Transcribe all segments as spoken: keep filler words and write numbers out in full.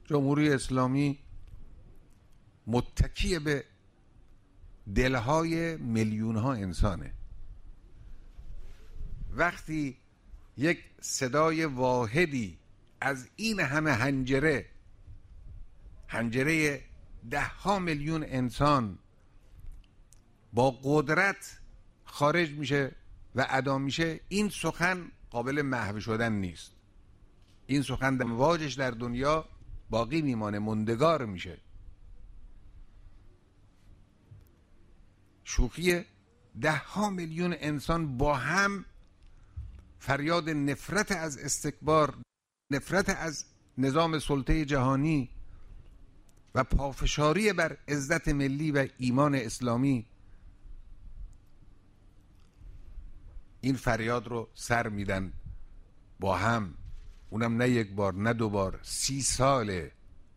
جمهوری اسلامی متکی به دلهای میلیون ها انسانه. وقتی یک صدای واحدی از این همه حنجره، حنجره ده ها میلیون انسان با قدرت خارج میشه و ادا میشه، این سخن قابل محو شدن نیست. این سخن امواجش در دنیا باقی میمانه، مندگار میشه. شوخی ده ها میلیون انسان با هم فریاد نفرت از استکبار، نفرت از نظام سلطه جهانی و پافشاری بر عزت ملی و ایمان اسلامی، این فریاد رو سر میدن با هم. اونم نه یک بار، نه دو بار، سی ساله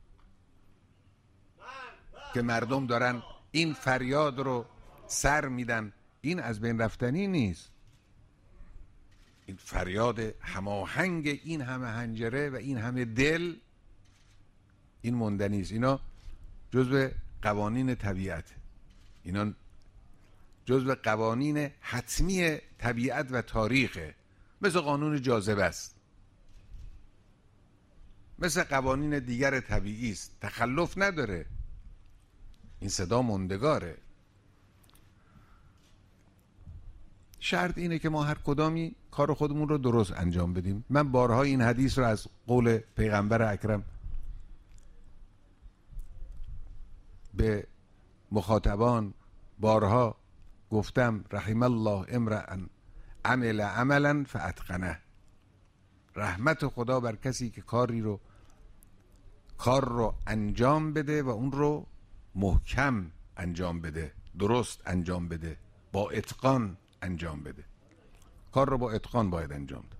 که مردم دارن این فریاد رو سر میدن. این از بین رفتنی نیست. این فریاد هماهنگ این همه حنجره و این همه دل، این موندنی است. اینا جزء قوانین طبیعت، اینا جزء قوانین حتمی طبیعت و تاریخه. مثل قانون جاذبه است، مثل قوانین دیگر طبیعی است، تخلف نداره. این صدا موندگاره. شرط اینه که ما هر کدامی کار خودمون رو درست انجام بدیم. من بارها این حدیث رو از قول پیغمبر اکرم به مخاطبان بارها گفتم: رحم الله امرأ عمل عملا فاتقنه. رحمت خدا بر کسی که کاری رو کار رو انجام بده و اون رو محکم انجام بده، درست انجام بده، با اتقان انجام بده. کار رو با اتقان باید انجام ده.